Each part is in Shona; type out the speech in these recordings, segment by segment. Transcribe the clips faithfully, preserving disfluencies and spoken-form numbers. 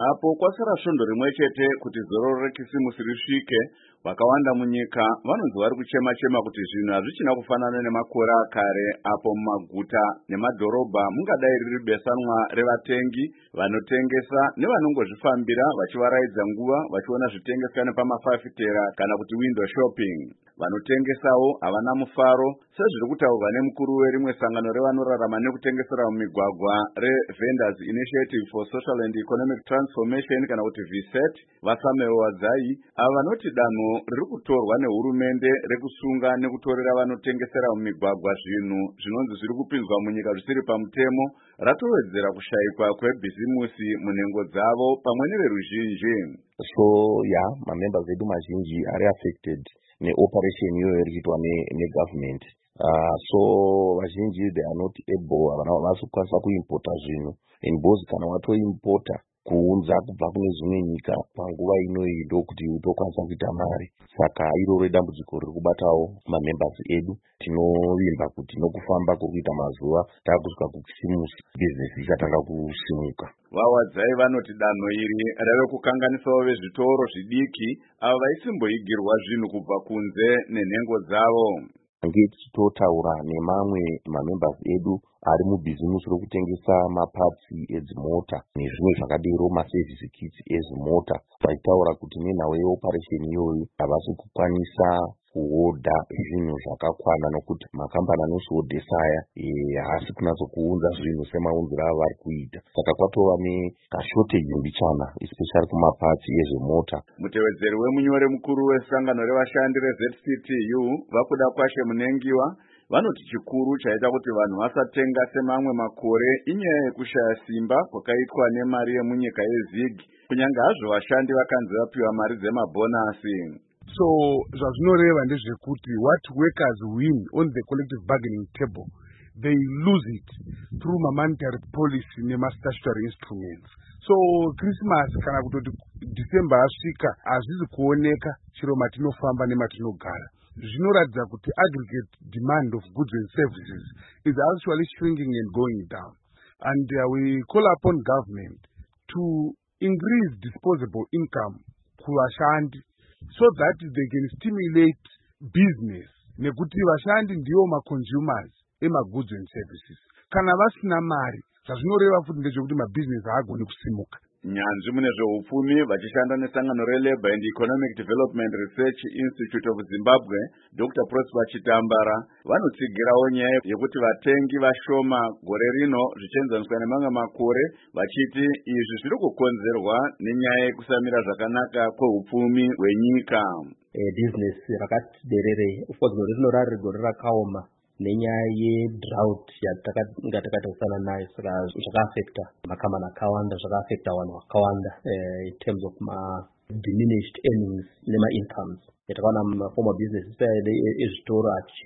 Apo kwasara svondo rimwe chete kuti zororo rekisimusi risvike, vakawanda munyika vanonzi vari kuchema-chema kuti zvinhu hazvichina kufanana nemakore akare apo mumaguta nemadhorobha mungadai riri besanwa revatengi vanotengesa nevanongozvifambira vachivaraidza nguva vachiona zvitengeswa nepamafafitera kana kuti window shopping. Vanotengesawo havana mufaro sezviri kutaurwa nemukuru werimwe sangano revanorarama nekutengesera mumigwagwa reVendors Initiative for Social and Economic Transformation kana kuti V S E T, Vasamuel Wadzai, ava vanoti danho riri kutorwa nehurumende rekusunga nekutorera vanotengesera mumigwagwa zvinhu zvinonzi zviri kupinzwa munyika zvisiri pamutemo ratowedzera kushaikwa kwebhizimusi munhengo dzavo pamwe neveruzhinji. So yeah, mamembers edu mazhinji are affected neoperation iyoyo iri kuitwa negovernment. Uh, so vazhinji they are not able, havana havasi kukwanisa kuimporta zvinhu and bozi kana watoimporta kuunza kubva kune zvimwe nyika panguva inoyi ndokuti utokwanisa kuita mari. Saka iroro dambudziko riri kubatawo mamembers edu. Tinovimba kuti nokufamba kuri kuita mazuva takusvika kukisimusi business ichatanga kusimuka. Vawadzai vanoti danho iri rave kukanganisawo vezvitoro zvidiki avo vaisimboigirwa zvinhu kubva kunze nenhengo dzavo. Nge tichitotaura nemamwe mamembers edu ari mubhizimusi rokutengesa mapatsi edzimota nezvimwe zvakadero maservice kits edzimota, vaitaura kuti nenhau yeoperation iyoyo havasi kukwanisa kuhodha zvinhu zvakakwana nokuti makambani anozvihodhesa aya haasi kunatso kuunza zvinhu semaunziro avo vari kuita. Saka kwatova nekashoteji mbichana especially kumapatsi ezvemota. Mutevedzeri wemunyori mukuru wesangano revashandi reZ C T U Vakuda Kwashe Munengiwa vanoti chikuru chaita kuti vanhu vasatenga semamwe makore inyaya yekushaya simba kwakaitwa nemari yemunyika yeZig, kunyange hazvo vashandi vakanzi vapiwa mari dzemabhonasi. So zvazvinoreva ndezvekuti what workers win on the collective bargaining table, they lose it through monetary policy nemastatutory instruments. So Christmas kana kutoti December asvika hazvizi kuoneka chiro matinofamba nematinogara. Zvinoratidza kuti aggregate demand of goods and services is actually shrinking and going down. And uh, we call upon government to increase disposable income kuvashandi so that they can stimulate business, nekuti vashandi ndiwo ma-consumers ema-goods and services. Kana vasina mari, zvazvinoreva futi ndezvekuti mabusiness haagoni kusimuka. Nyanzvi mune zveupfumi vachishanda nesangano reLabour and Economic Development Research Institute of Zimbabwe, Doctor Prosper Chitambara, vanotsigirawo nyaya yekuti vatengi vashoma gore rino zvichienzaniswa nemamwe makore, vachiti izvi zviri kukonzerwa nenyaya yekusamira zvakanaka kweupfumi hwenyika. E, business rakati derere, of course gore rino rari gore rakaoma nenyaya yedrought yatakanga takatarisana nayo, saka zvakaafecta makambani akawanda, zvakaafecta vanhu vakawanda uh, in terms of ma diminished earnings nema incomes. Yatakaona mafoma businesses ezvitoro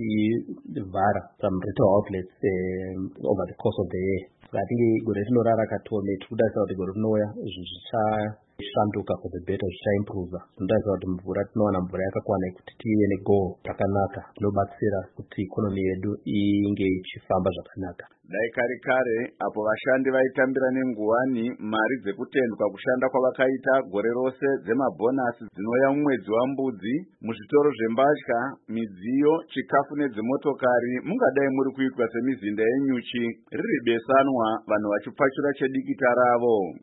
achivhara some retail outlets um, over the course of the year. Saka atinge gore rino rarakatome tirikudarisa kuti gore rinouya zvinhu zvichishanduka for the better, zvichaimprova. Zvinodarisa kuti mvura tinowana mvura yakakwana kuti tive negoal rakanaka rinobatsira kuti ikonomi yedu inge ichifamba zvakanaka. Dai kare kare apo vashandi vaitambira nenguwani mari dzekutendwa kushanda kwavakaita gore rose dzemabhonasi dzinouya mumwedzi wambudzi, muzvitoro zvembatya, midziyo, chikafu nedzimotokari mungadai muri kuitwa semizinda yenyuchi riri besanwa vanhu vachipfachura chedikita ravo.